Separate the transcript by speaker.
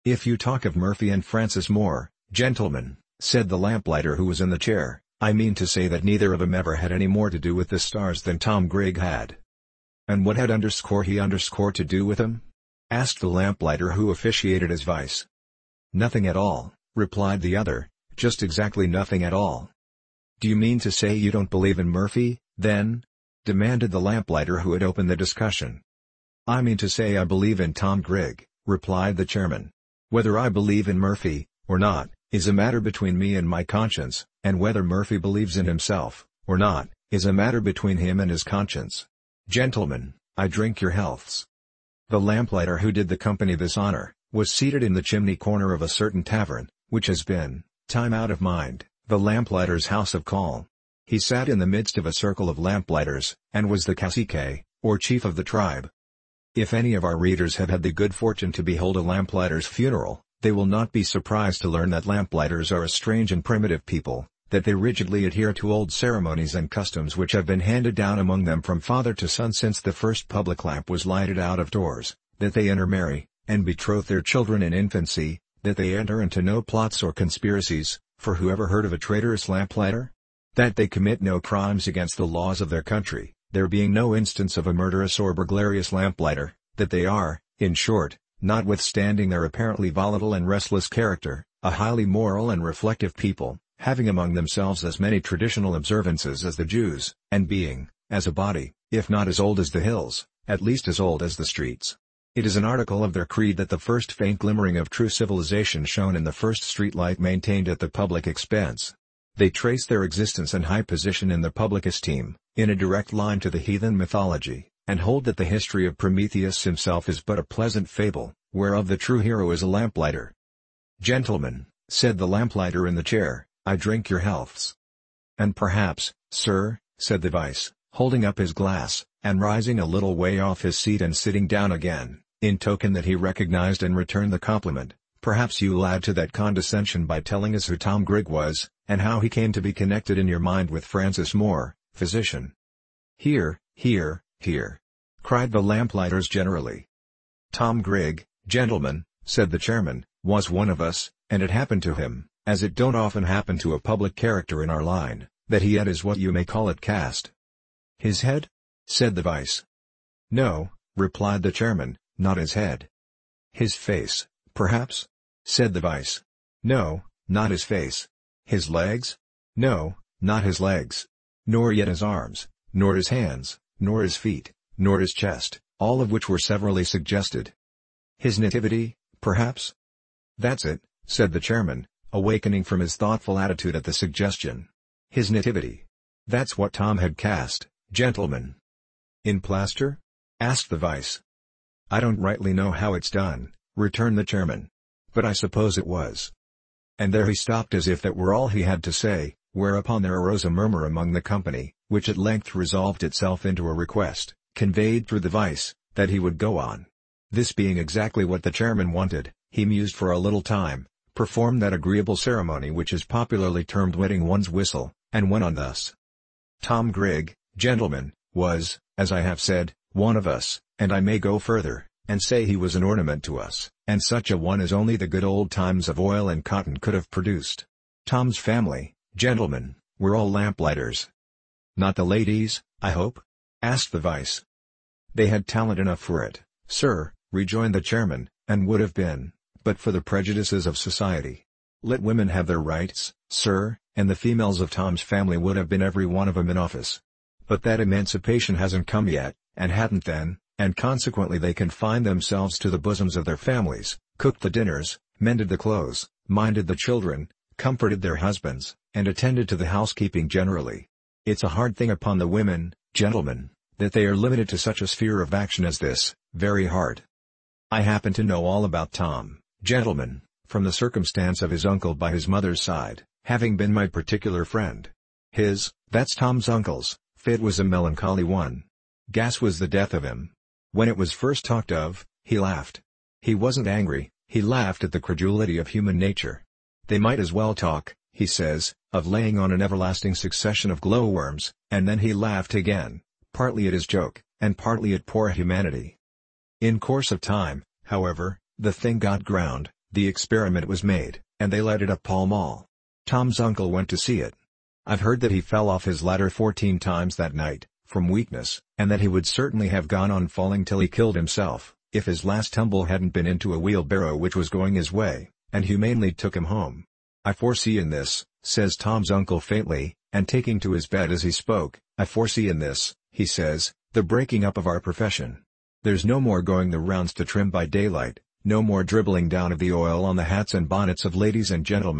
Speaker 1: "If you talk of Murphy and Francis Moore, gentlemen," said the lamplighter who was in the chair, "I mean to say that neither of 'em ever had any more to do with the stars than Tom Grigg had." "And what had _he_ to do with them?" asked the lamplighter who officiated as vice. "Nothing at all," replied the other, "just exactly nothing at all." "Do you mean to say you don't believe in Murphy, then?" demanded the lamplighter who had opened the discussion. "I mean to say I believe in Tom Grigg," replied the chairman. "Whether I believe in Murphy, or not, is a matter between me and my conscience, and whether Murphy believes in himself, or not, is a matter between him and his conscience. Gentlemen, I drink your healths." The lamplighter who did the company this honor, was seated in the chimney corner of a certain tavern, which has been, time out of mind, the lamplighter's house of call. He sat in the midst of a circle of lamplighter's, and was the cacique, or chief of the tribe. If any of our readers have had the good fortune to behold a lamplighter's funeral, they will not be surprised to learn that lamplighters are a strange and primitive people, that they rigidly adhere to old ceremonies and customs which have been handed down among them from father to son since the first public lamp was lighted out of doors, that they intermarry, and betroth their children in infancy, that they enter into no plots or conspiracies, for who ever heard of a traitorous lamplighter? That they commit no crimes against the laws of their country, there being no instance of a murderous or burglarious lamplighter, that they are, in short, notwithstanding their apparently volatile and restless character, a highly moral and reflective people, having among themselves as many traditional observances as the Jews, and being, as a body, if not as old as the hills, at least as old as the streets. It is an article of their creed that the first faint glimmering of true civilization shone in the first street light maintained at the public expense. They trace their existence and high position in the public esteem, in a direct line to the heathen mythology, and hold that the history of Prometheus himself is but a pleasant fable, whereof the true hero is a lamplighter. "Gentlemen," said the lamplighter in the chair, "I drink your healths." "And perhaps, sir," said the vice, holding up his glass, and rising a little way off his seat and sitting down again, in token that he recognized and returned the compliment, "perhaps you'll add to that condescension by telling us who Tom Grigg was, and how he came to be connected in your mind with Francis Moore, physician." "Hear, hear, hear!" cried the lamplighters generally. "Tom Grigg, gentlemen," said the chairman, "was one of us, and it happened to him, as it don't often happen to a public character in our line, that he had his what you may call it cast." "His head?" said the vice. "No," replied the chairman, "not his head." "His face, perhaps?" said the vice. "No, not his face." "His legs?" "No, not his legs. Nor yet his arms, nor his hands, nor his feet, nor his chest," all of which were severally suggested. "His nativity, perhaps?" "That's it," said the chairman, awakening from his thoughtful attitude at the suggestion. "His nativity. That's what Tom had cast, gentlemen." "In plaster?" asked the vice. "I don't rightly know how it's done," returned the chairman. "But I suppose it was." And there he stopped as if that were all he had to say, whereupon there arose a murmur among the company, which at length resolved itself into a request, conveyed through the vice, that he would go on. This being exactly what the chairman wanted, he mused for a little time, performed that agreeable ceremony which is popularly termed wetting one's whistle, and went on thus. "Tom Grigg, gentlemen, was, as I have said, one of us, and I may go further, and say he was an ornament to us, and such a one as only the good old times of oil and cotton could have produced. Tom's family, gentlemen, were all lamplighters." "Not the ladies, I hope?" asked the vice. "They had talent enough for it, sir," rejoined the chairman, "and would have been, but for the prejudices of society. Let women have their rights, sir, and the females of Tom's family would have been every one of 'em in office. But that emancipation hasn't come yet, and hadn't then, and consequently they confined themselves to the bosoms of their families, cooked the dinners, mended the clothes, minded the children, comforted their husbands, and attended to the housekeeping generally. It's a hard thing upon the women, gentlemen, that they are limited to such a sphere of action as this, very hard. I happen to know all about Tom, gentlemen, from the circumstance of his uncle by his mother's side, having been my particular friend. That's Tom's uncle's, fit was a melancholy one. Gas was the death of him. When it was first talked of, he laughed. He wasn't angry, he laughed at the credulity of human nature. They might as well talk, he says, of laying on an everlasting succession of glowworms, and then he laughed again, partly at his joke, and partly at poor humanity. In course of time, however, the thing got ground, The experiment was made, and they let it up Pall Mall. Tom's uncle went to see it. I've heard that he fell off his ladder 14 times that night, from weakness, and that he would certainly have gone on falling till he killed himself, if his last tumble hadn't been into a wheelbarrow which was going his way, and humanely took him home. I foresee in this, says Tom's uncle faintly, and taking to his bed as he spoke, I foresee in this, he says, the breaking up of our profession. There's no more going the rounds to trim by daylight, no more dribbling down of the oil on the hats and bonnets of ladies and gentlemen.